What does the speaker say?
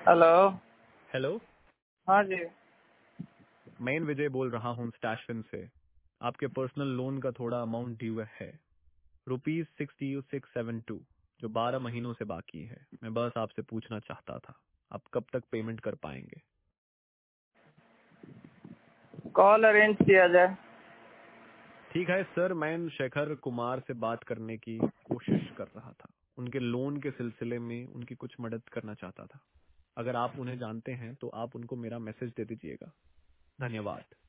Hello. Hello, हाँ जी। मैं विजय बोल रहा हूँ स्टैशफिन से। आपके पर्सनल लोन का थोड़ा अमाउंट ड्यू है, ₹60672, जो 12 महीनों से बाकी है। मैं बस आपसे पूछना चाहता था, आप कब तक पेमेंट कर पाएंगे? कॉल अरेंज किया जाए। ठीक है सर, मैं शेखर कुमार से बात करने की कोशिश कर रहा था। उनके लोन के सिलसिले में उनकी कुछ मदद करना चाहता था। अगर आप उन्हें जानते हैं तो आप उनको मेरा मैसेज दे दीजिएगा। धन्यवाद।